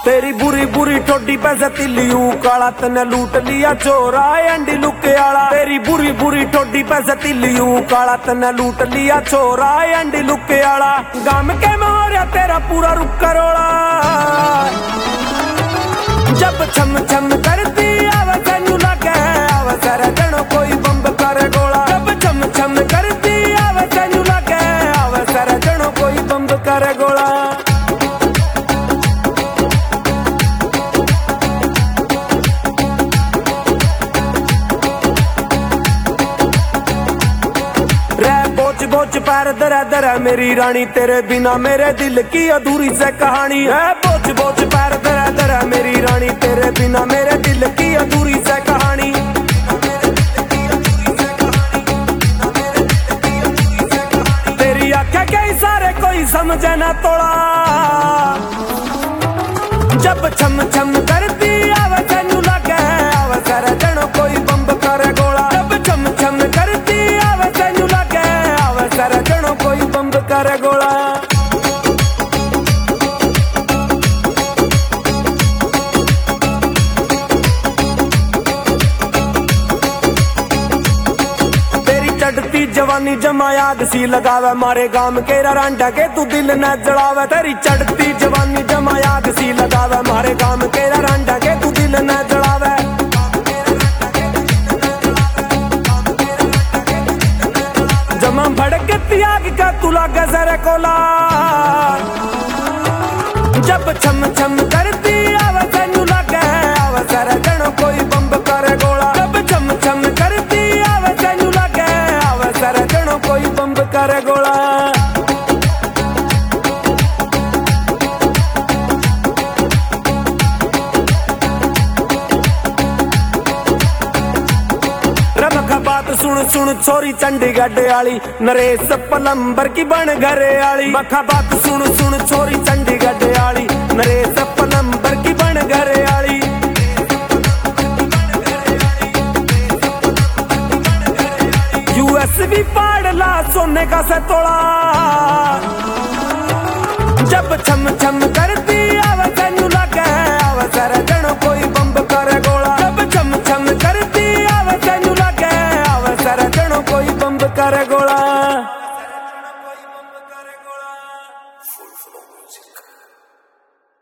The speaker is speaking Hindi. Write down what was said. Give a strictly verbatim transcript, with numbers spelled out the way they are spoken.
तेरी बुरी बुरी ठोडी पैसे तिलियू काला तने लूट लिया चोरा एंडी लुके आला। तेरी बुरी बुरी ठोडी पैसे तिलियू काला तने लूट लिया चोरा एंडी लुके आला। गम के मोरिया तेरा पूरा रुक करोड़ा जब छम छम करती आवे तेनू लगे आवे सारे जनो कोई बंब करे गोला। जब छम छम करती आवे तेनू लगे आवे सारे जनो कोई बंब करे गोला। बोझ पैर दरा दरा मेरी रानी तेरे बिना मेरे दिल की अधूरी से कहानी है। बोझ बोझ पैर दरा दरा मेरी रानी तेरे बिना मेरे दिल की अधूरी से कहानी। तेरी आंखें के इशारे कोई समझे ना तोड़ा जब छम छम करती आवे तेनू लगे आवे सारे जनो कोई बंब करे गोला। जब छम छम करती आवे तेनू लगे आवे सारे जनो कोई बंब करे गोला। चढ़ती जवानी जमा आग सी लगावे मारे गाम के रांडा के तू दिल न जलावे। तेरी चढ़ती जवानी जमा आग सी लगावे मारे गाम के रांडा के तू दिल न जलावे। जमा भड़कती आग का तू लागे सरे कोला जब छम छम करती आवे तेनू लगे आवे सारे जनो कोई बंब करे गोला। जब छम छम करती आवे तेनू लगे आवे सारे जनो कोई बंब करे गोला। बात सुन सुन छोरी चंडीगढ़ आली नरेश पलंबर की बन घरे आली। मखा बात सुन सुन छोरी चंडीगढ़ आली